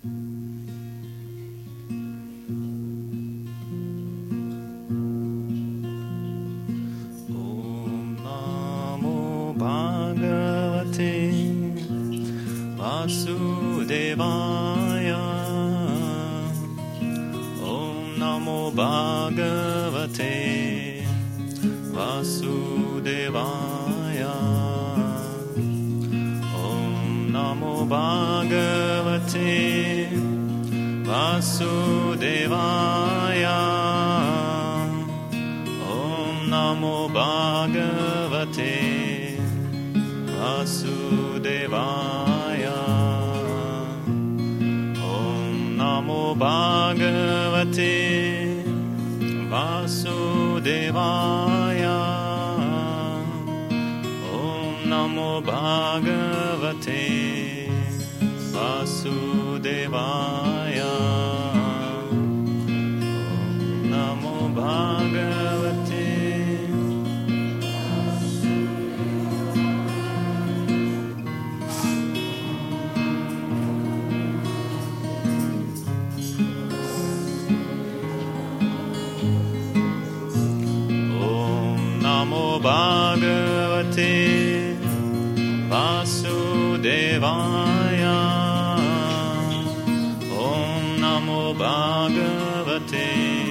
Vasudevaya. Om Namo Bhagavate Vasudevaya. Om Namo Bhagavate Vasudevaya. Om Namo Bhagavate Vasudevaya. Om Namo Bhagavate Vasudevaya. Om Namo Bhagavate Vasudevaya. Om Namo Bhagavate. Namo Bhagavate Vasudevaya. Om Namo Bhagavate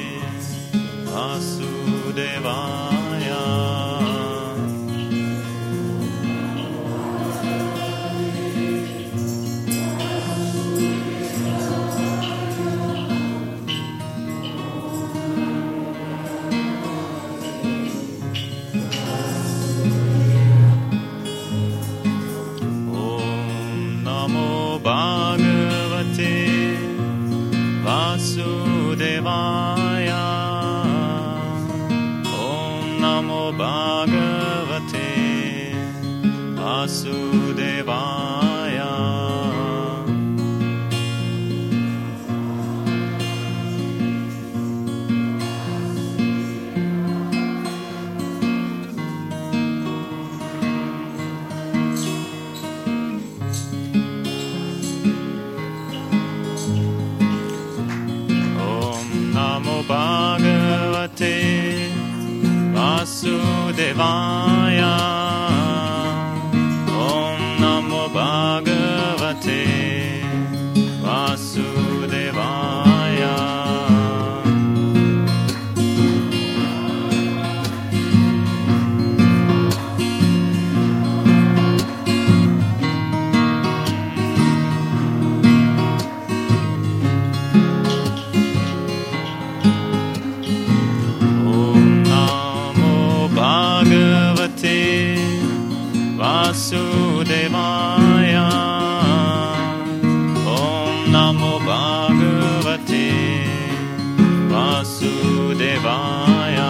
Vasudevaya. Bhagavate Vasudevaya. Om Namo Bhagavate Vasudevaya. Bhagavate Vasudevaya. Om Namo Bhagavate Vasudevaya. Vasudevaya. Om Namo Bhagavate Vasudevaya.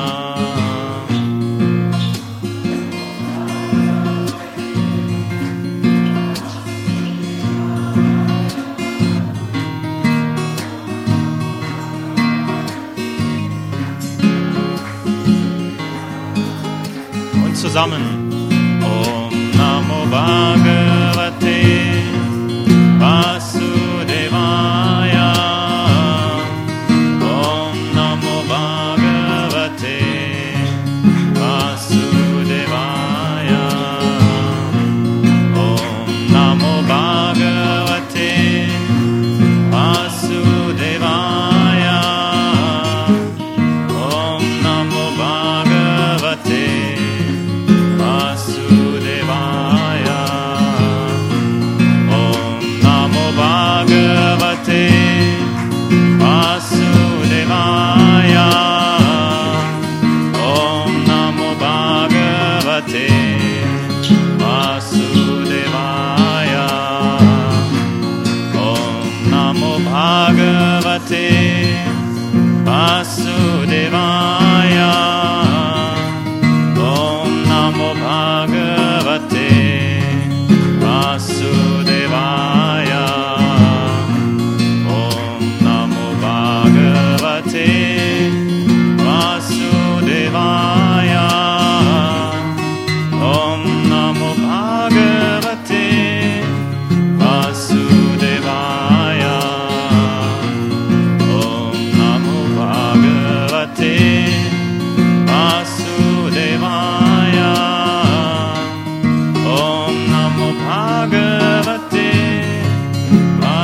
Und zusammen. Namo Bhagavate Vasudevaya. Om Namo Bhagavate Vasudevaya. Om Namo Bhagavate Vasudevaya. Om Namo Bhagavate Vasudevaya. Om Namo Bhagavate Vasudevaya. Om Namo Bhagavate Vasudevaya. Om Namo Bhagavate Vasudevaya. Om Namo Bhagavate Vasudevaya. Om Namo Bhagavate Vasudevaya. Om Namo Bhagavate Vasudevaya.